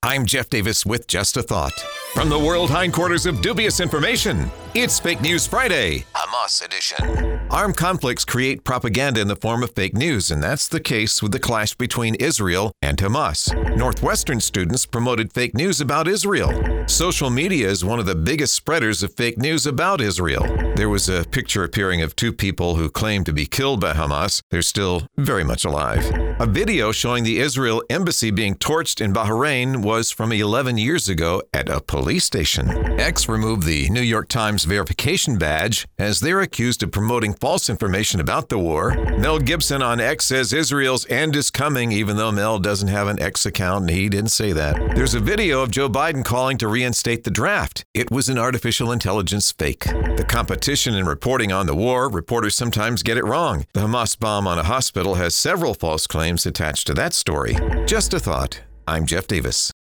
I'm Jeff Davis with Just a Thought. From the world hindquarters of dubious information, it's Fake News Friday, Hamas edition. Armed conflicts create propaganda in the form of fake news, and that's the case with the clash between Israel and Hamas. Northwestern students promoted fake news about Israel. Social media is one of the biggest spreaders of fake news about Israel. There was a picture appearing of two people who claimed to be killed by Hamas. They're still very much alive. A video showing the Israel embassy being torched in Bahrain was from 11 years ago at a police station. X removed the New York Times verification badge as they're accused of promoting false information about the war. Mel Gibson on X says Israel's end is coming, even though Mel doesn't have an X account and he didn't say that. There's a video of Joe Biden calling to reinstate the draft. It was an artificial intelligence fake. The competition in reporting on the war, reporters sometimes get it wrong. The Hamas bomb on a hospital has several false claims attached to that story. Just a thought. I'm Jeff Davis.